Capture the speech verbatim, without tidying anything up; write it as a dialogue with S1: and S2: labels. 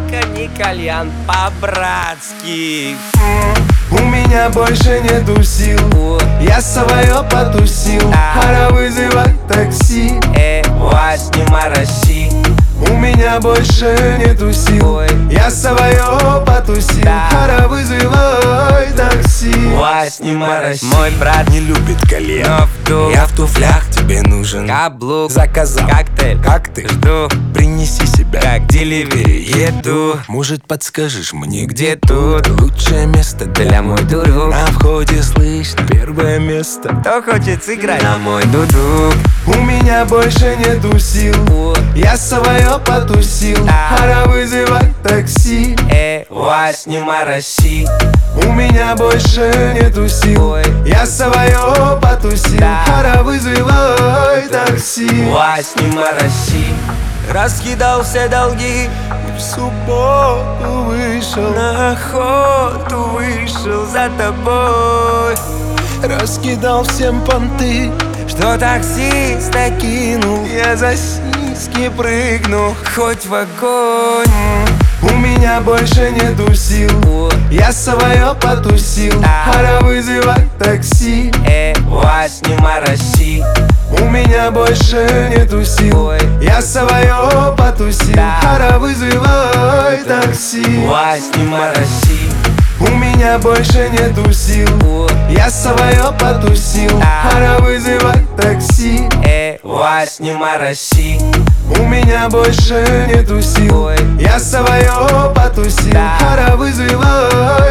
S1: только не кальян, по-братски.
S2: У меня больше нету сил,
S1: О,
S2: я свое потусил.
S1: А.
S2: Пора вызывать такси.
S1: э, вас не мороси.
S2: У меня больше нету сил,
S1: Ой.
S2: я свое потусил.
S1: Да.
S2: Пора вызывать такси.
S1: Вас не мороси. Мой брат
S3: Не любит кальян,
S1: но в дух.
S3: я в туфлях, тебе нужен
S1: Каблук,
S3: заказал.
S1: коктейль,
S3: Как ты?
S1: жду,
S3: Принеси себя,
S1: как деливери еду.
S3: может подскажешь мне,
S1: Где
S3: где
S1: тут
S3: лучшее место
S1: для мой дуру?
S3: На входе слышно первое место.
S1: Кто хочет сыграть на мой дуду?
S2: У меня больше нету сил,
S1: О,
S2: я свое потусил.
S1: А.
S2: Пора вызывать такси.
S1: э, вас не мороси.
S2: У меня больше нету сил,
S1: Ой.
S2: я свое потусил.
S1: Да.
S2: Пора вызывать такси.
S1: Вас не мороси. Раскидал все долги,
S2: И в субботу вышел,
S1: на охоту вышел за тобой.
S2: раскидал всем понты.
S1: Что таксиста кинул,
S2: Я за сиськи прыгну.
S1: хоть в огонь.
S2: У меня больше нету сил,
S1: О,
S2: я свое потусил.
S1: А.
S2: Пора вызывать такси.
S1: э, вас не мороси.
S2: У меня больше нету сил,
S1: Ой.
S2: я свое потусил.
S1: Да.
S2: Пора вызывать такси.
S1: Вас не мороси.
S2: У меня больше нету сил,
S1: О,
S2: я свое потусил.
S1: Да.
S2: Пора вызывать такси.
S1: э, вас не мороси.
S2: У меня больше нету сил,
S1: Ой.
S2: я свое потусил.
S1: Да.
S2: Пора вызывать